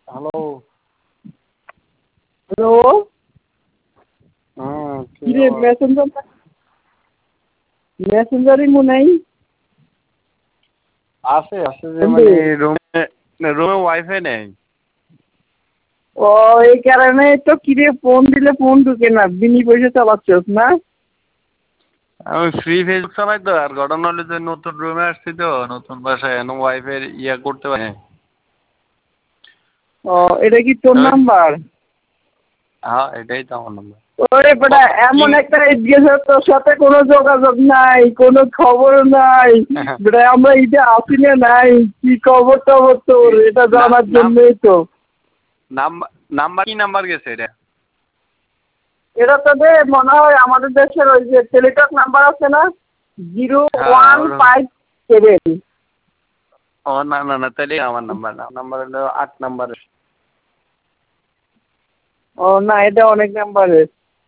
Hello. Hello. কি কিরে মেসেঞ্জারই মনে নাই। আছে যে মানে রুমে ওয়াইফাই নেই। ও এই কারণে তো কিরে ফোন দিলে ফোন ঢুকে না, বিনি পয়সা চালাচ্ছস না? আমি ফ্রি ফেসবুক চালাই তো, আর ঘটনা হলো যে নতুন রুমে আসছি তো, নতুন বাসায় ওয়াইফাই করতে পারি। ও এটা কি তোর নাম্বার? হ্যাঁ এটাই তো আমার নাম্বার। ওরে বেটা এমন একটা গেছে, তোর সাথে কোনো যোগাযোগ নাই, কোনো খবর নাই বেটা। আমরা ঈদে আসি না নাই, কি খবর টবর তোর এটা জানার জন্যই তো। নাম্বার কি নাম্বার গেছে এটা? এটা তোদের মনে হয় আমাদের দেশের ওই যে টেলিটক নাম্বার আছে না, 0157। ও না না না, তাহলে আমার নাম্বার না, নাম্বার হলো 8 নাম্বার। ও না, এটা অনেক নাম্বারের।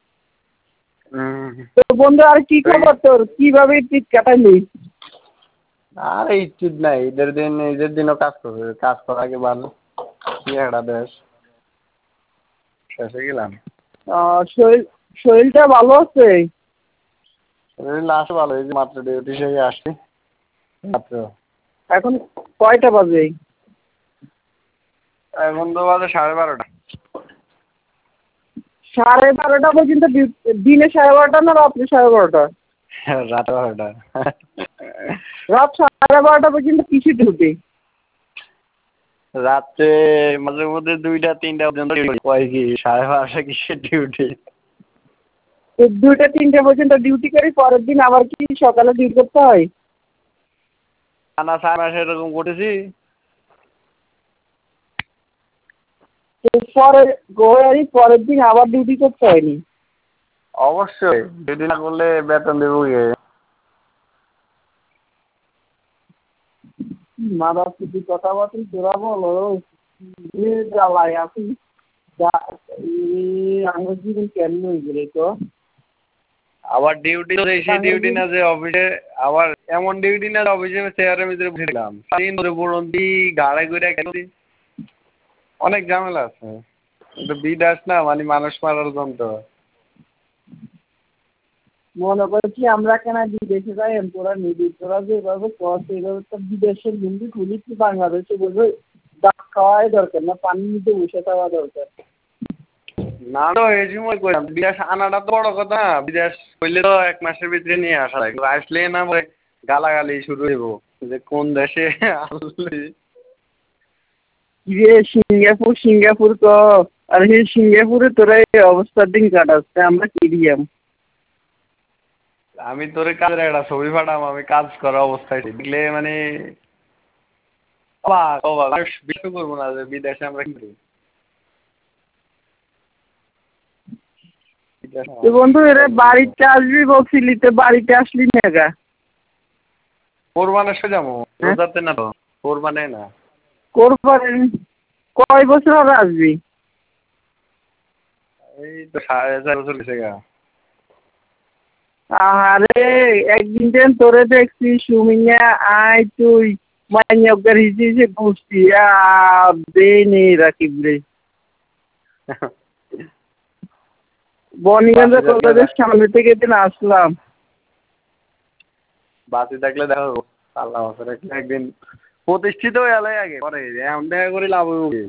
তো বন্ধু আর কি খবর তোর, কিভাবে ঈদ কাটালি? আর ঈদ নাই, ঈদের দিনও কাজ করবে, কাজ করার আগে ভালো কি একটা দেশ শেষে গেলাম। শরীরটা ভালো আছে? লাস্ট ভালো, এই যে মাত্র ডিউটি থেকে আসছি মাত্র। এখন কয়টা বাজে? এখন তো বাজে 12:30। 12:30 পর্যন্ত দিনে 12:30 না রাত্রে 12:30? রাত 12টা। রাত 12:30 পর্যন্ত কিসে ডিউটি? রাত্রে মাঝে মধ্যে 2টা 3টা পর্যন্ত কয় কি 12:30 কিসের ডিউটি। 2টা 3টা পর্যন্ত ডিউটি করি, পরের দিন আবার কি সকালে ডিউটি করতে হয়? না 6 মাস এরকম করেছি। পরের দিন আবার ডিউটি করতে হয়নি? অবশ্যই ডিউটি না করলে বেতন দেবো কে? মাদার কিছু কথাবার্তা তোরা বলো, জ্বালায় আছি। আমার জীবন কেমন হয়ে গেলে তো। আবার ডিউটি সেই ডিউটি না যে অফিসে, আবার এমন ডিউটি না অফিসে চেয়ারের ভিতরে বসে দিলাম দিন ধরে বলন্তি গাড়ে করে খেলছি। অনেক ঝামেলা আছে। কিন্তু বিদেশ না মানে মানুষ মারার যন্ত্র। মনে করছি আমরা কেন বিদেশে যাই, তোরা নিবি, তোরা যেভাবে কর সেইভাবে তো বিদেশের হিন্দি খুলিছি, বাংলাদেশে বলবে ডাক খাওয়াই দরকার না, পানি নিতে বসে খাওয়া দরকার। না তো এই সময় কইলাম বিদেশ আনাটা তো বড় কথা, বিদেশ করলে তো 1 মাসের ভিতরে নিয়ে আসা লাগবে। আসলে না গালাগালি শুরু হইব যে কোন দেশে আসলি। কিরে সিঙ্গাপুর তো, আর সেই সিঙ্গাপুরে তোরা এই অবস্থার দিন কাটাচ্ছে, আমরা কিরিয়াম। আমি তোরে কাজের একটা ছবি পাঠাম, আমি কাজ করা অবস্থায় দেখলে মানে অবাক অবাক বিশ্বাস করবো না যে বিদেশে আমরা কি করি। বন্ধু এরা বাড়িতে আসবি বলছিলি, তো বাড়িতে আসলি না গা? কোরবানের সময় যাবো, রোজাতে না তো, কোরবানে না। কোরবানি কয় বছর হবে আসবি? এই তো 4.5 বছর গেছে গা। আরে একদিন তোরে দেখছি সুমিয়া আয় তুই মাইনগর হিসেবে ঘুরছি, নেই রাকিব রে। বনিগঞ্জ কলেজের সামনে থেকে দিন আসলাম। বাসে থাকলে দেখো আল্লাহ রাখলে একদিন প্রতিষ্ঠিত হয়ে এলাই আগে পরে এমন দেখা করে লাভ হইব।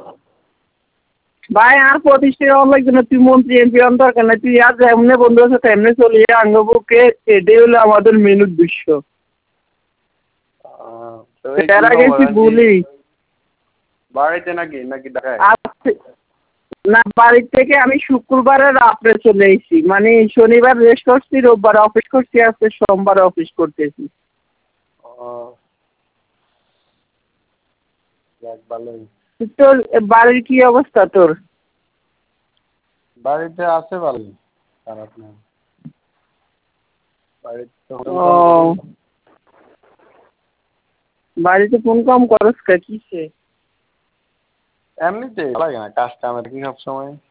ভাই আর প্রতিষ্ঠিত হওয়ার লাগবে না, তুই মন্ত্রী এমপি হওয়ার দরকার নাই, তুই আর এমনি বন্ধু আছে তেমনি চলিয়ে আঙ্গবুকে, এটাই হলো আমাদের মেন উদ্দেশ্য। এর আগে তুই বলি বাড়িতে নাকি ঢাকায়? না, বাড়ির থেকে আমি শুক্রবারে রাত্রে চলে এসেছি, মানে শনিবার রেস্ট করছি, রোববার অফিস করছি, আজকে সোমবার অফিস করতেছি। ভালোই। তোর বাড়ির কি অবস্থা তোর? বাড়িতে আছে ভালোই, খারাপ না। বাড়িতে ফোন কম করস কিসে? এমনিতে লাগে না, কাজটা আমার কি সব সময়